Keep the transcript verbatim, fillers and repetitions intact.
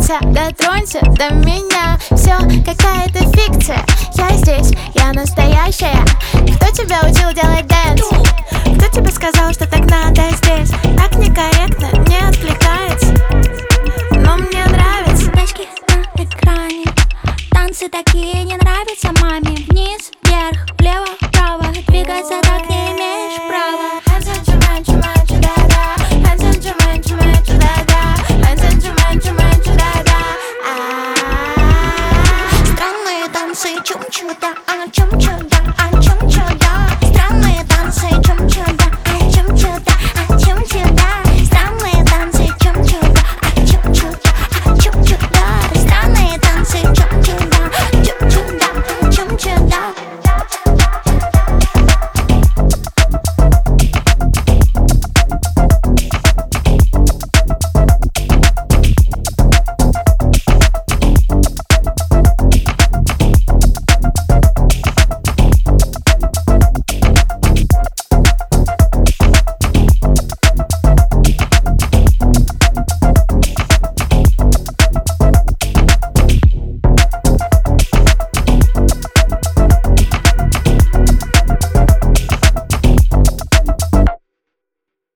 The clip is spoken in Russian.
Дотронься, дотронься до меня. Все какая-то фикция. Я здесь, я настоящая. Кто тебя учил делать дэнс? Кто тебе сказал, что так надо здесь? Так некорректно, не отвлекается.